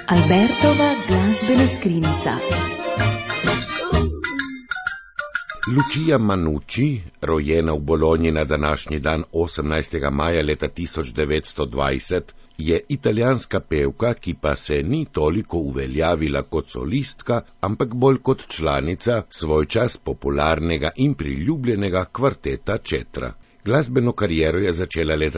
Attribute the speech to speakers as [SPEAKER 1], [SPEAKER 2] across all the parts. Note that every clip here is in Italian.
[SPEAKER 1] Albertova glazbena skrinjica.
[SPEAKER 2] Lucia Mannucci, rojena v Bologni na današnji dan 18. maja leta 1920, je italijanska pevka, ki pa se ni toliko uveljavila kot solistka, ampak bolj kot članica svojčas popularnega in priljubljenega kvarteta Cetra. Glasbeno kariero je začela leta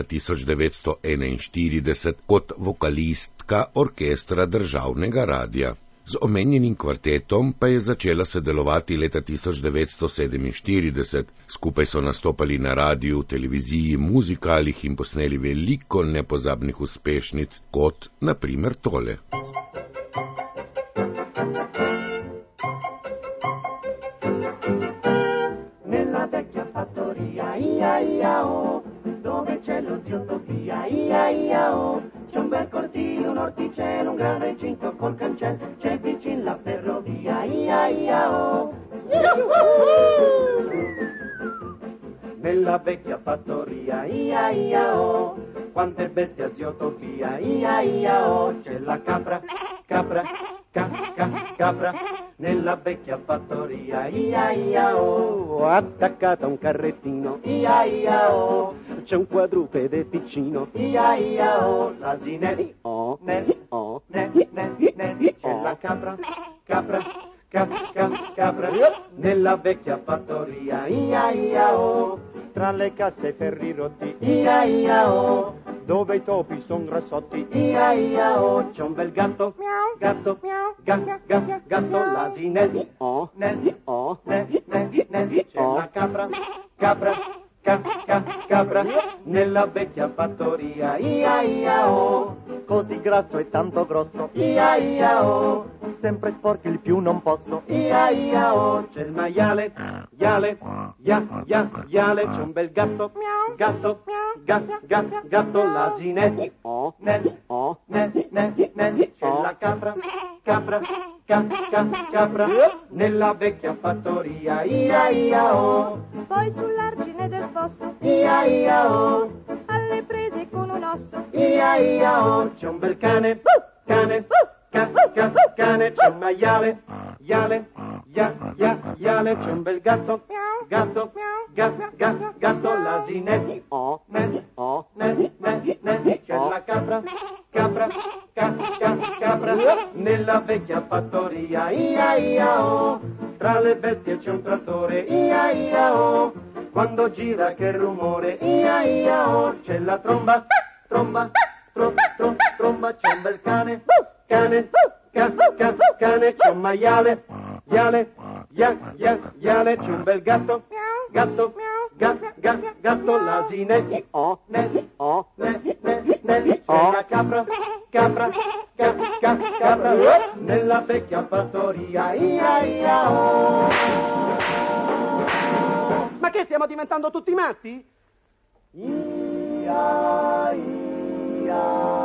[SPEAKER 2] 1941 kot vokalistka orkestra državnega radia. Z omenjenim kvartetom pa je začela sodelovati leta 1947. Skupaj so nastopali na radiju, televiziji, muzikalih in posneli veliko nepozabnih uspešnic, kot na primer tole.
[SPEAKER 3] Nella vecchia fattoria, ia-ia-o, dove c'è lo zio Tobia, ia-ia-o, c'è un bel cortile, un orticello, un gran recinto col cancello, c'è vicino la ferrovia, ia-ia-o. Nella vecchia fattoria, ia-ia-o, quante bestie a zio Tobia, ia-ia-o, c'è la capra, capra, capra, nella vecchia fattoria, ia-ia-o, attaccata a un carrettino, ia-ia-o, c'è un quadrupede piccino, ia-ia-o, l'asinelli, oh, nelli, oh, nelli, c'è la capra, capra, capra, nella vecchia fattoria, ia-ia-o, tra le casse ferri rotti, ia-ia-o, dove i topi son grassotti, ia-ia-o, c'è un bel gatto, gatto, gatto, l'asinelli, oh, nelli, oh, nelli, c'è la capra, capra, capra, nella vecchia fattoria, ia-ia-o, così grasso e tanto grosso, ia-ia-o, sempre sporchi il più non posso, ia-ia-o, c'è il maiale, iale, iale, c'è un bel gatto, gatto, gatto, l'asinelli, oh, nelli, oh, nelli, c'è la capra, capra, capra, nella vecchia fattoria, ia-ia-o,
[SPEAKER 4] poi sull'argine del fosso,
[SPEAKER 3] ia-ia-o,
[SPEAKER 4] alle prese con un osso,
[SPEAKER 3] ia-ia-o, c'è un bel cane, cane, cane, c'è un maiale, iale, iale, c'è un bel gatto, gatto, gatto, l'asinelli, oh, nelli, c'è la capra, capra, capra, nella vecchia fattoria, ia-ia-o, tra le bestie c'è un trattore, ia-ia-o, quando gira che rumore, ia-ia-o, c'è la tromba, tromba, c'è un bel cane, cane, c'è un maiale, iale, c'è un bel gatto, gatto, gatto, l'asinelli, oh, nelli, c'è la capra, capra, capra, nella vecchia fattoria, ia-ia-o.
[SPEAKER 5] Ma che stiamo diventando tutti matti?
[SPEAKER 3] Ia-ia-o.